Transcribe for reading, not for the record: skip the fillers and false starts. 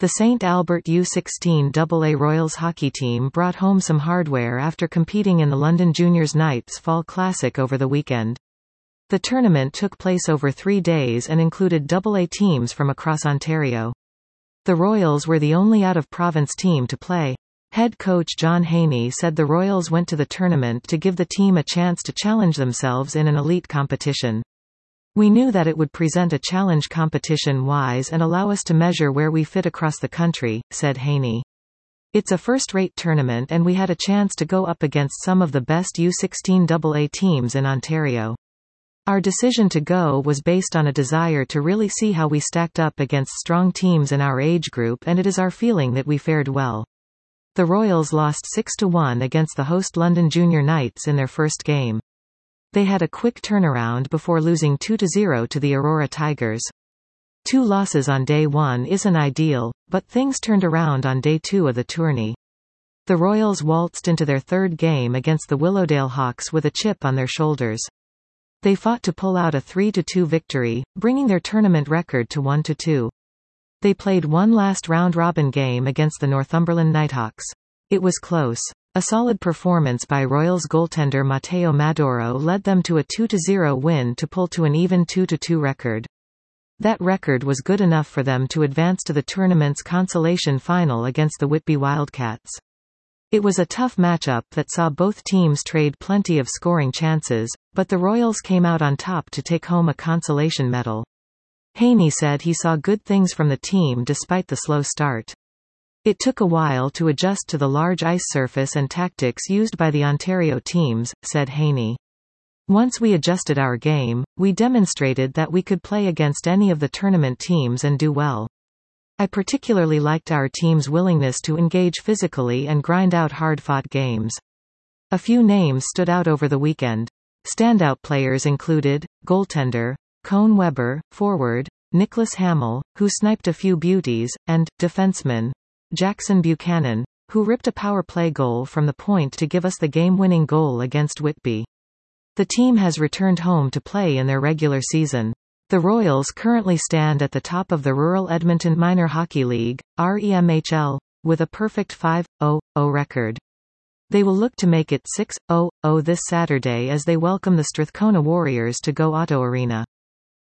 The St. Albert U16 AA Royals hockey team brought home some hardware after competing in the London Juniors Knights Fall Classic over the weekend. The tournament took place over 3 days and included AA teams from across Ontario. The Royals were the only out-of-province team to play. Head coach John Haney said the Royals went to the tournament to give the team a chance to challenge themselves in an elite competition. "We knew that it would present a challenge competition-wise and allow us to measure where we fit across the country," said Haney. "It's a first-rate tournament and we had a chance to go up against some of the best U16 AA teams in Ontario. Our decision to go was based on a desire to really see how we stacked up against strong teams in our age group, and it is our feeling that we fared well." The Royals lost 6-1 against the host London Junior Knights in their first game. They had a quick turnaround before losing 2-0 to the Aurora Tigers. 2 losses on day 1 isn't ideal, but things turned around on day 2 of the tourney. The Royals waltzed into their third game against the Willowdale Hawks with a chip on their shoulders. They fought to pull out a 3-2 victory, bringing their tournament record to 1-2. They played one last round-robin game against the Northumberland Nighthawks. It was close. A solid performance by Royals goaltender Matteo Maduro led them to a 2-0 win to pull to an even 2-2 record. That record was good enough for them to advance to the tournament's consolation final against the Whitby Wildcats. It was a tough matchup that saw both teams trade plenty of scoring chances, but the Royals came out on top to take home a consolation medal. Haney said he saw good things from the team despite the slow start. "It took a while to adjust to the large ice surface and tactics used by the Ontario teams," said Haney. "Once we adjusted our game, we demonstrated that we could play against any of the tournament teams and do well. I particularly liked our team's willingness to engage physically and grind out hard-fought games." A few names stood out over the weekend. Standout players included, goaltender Cone Weber, forward Nicholas Hamill, who sniped a few beauties, and defenseman Jackson Buchanan, who ripped a power play goal from the point to give us the game-winning goal against Whitby. The team has returned home to play in their regular season. The Royals currently stand at the top of the Rural Edmonton Minor Hockey League, REMHL, with a perfect 5-0-0 record. They will look to make it 6-0-0 this Saturday as they welcome the Strathcona Warriors to Go Auto Arena.